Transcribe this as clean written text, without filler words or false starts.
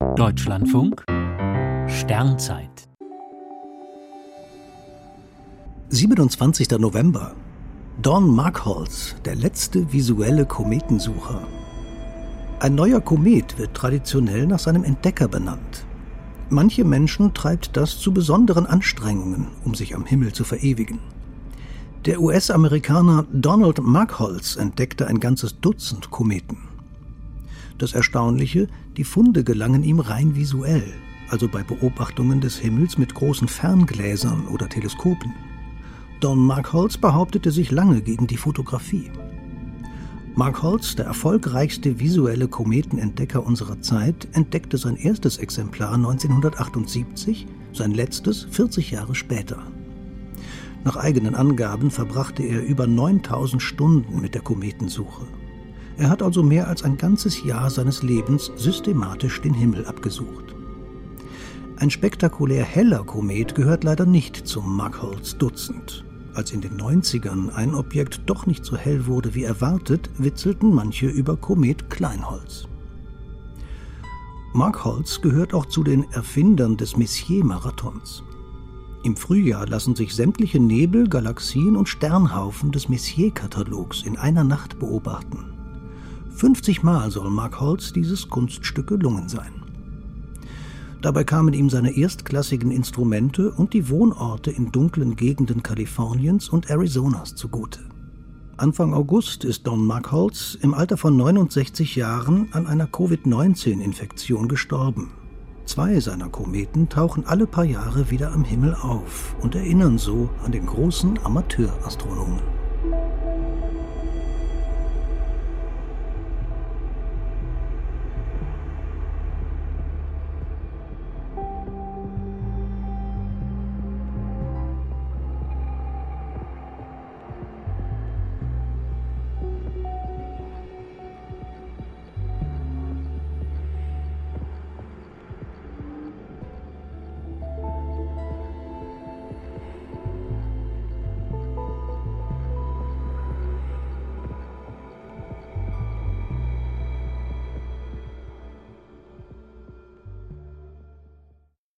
Deutschlandfunk Sternzeit 27. November. Don Machholz, der letzte visuelle Kometensucher. Ein neuer Komet wird traditionell nach seinem Entdecker benannt. Manche Menschen treibt das zu besonderen Anstrengungen, um sich am Himmel zu verewigen. Der US-Amerikaner Donald Machholz entdeckte ein ganzes Dutzend Kometen. Das Erstaunliche, die Funde gelangen ihm rein visuell, also bei Beobachtungen des Himmels mit großen Ferngläsern oder Teleskopen. Don Machholz behauptete sich lange gegen die Fotografie. Machholz, der erfolgreichste visuelle Kometenentdecker unserer Zeit, entdeckte sein erstes Exemplar 1978, sein letztes 40 Jahre später. Nach eigenen Angaben verbrachte er über 9000 Stunden mit der Kometensuche. Er hat also mehr als ein ganzes Jahr seines Lebens systematisch den Himmel abgesucht. Ein spektakulär heller Komet gehört leider nicht zum Machholz-Dutzend. Als in den 90ern ein Objekt doch nicht so hell wurde wie erwartet, witzelten manche über Komet Kleinholz. Machholz gehört auch zu den Erfindern des Messier-Marathons. Im Frühjahr lassen sich sämtliche Nebel, Galaxien und Sternhaufen des Messier-Katalogs in einer Nacht beobachten. 50 Mal soll Machholz dieses Kunststück gelungen sein. Dabei kamen ihm seine erstklassigen Instrumente und die Wohnorte in dunklen Gegenden Kaliforniens und Arizonas zugute. Anfang August ist Don Machholz im Alter von 69 Jahren an einer Covid-19-Infektion gestorben. 2 seiner Kometen tauchen alle paar Jahre wieder am Himmel auf und erinnern so an den großen Amateurastronomen.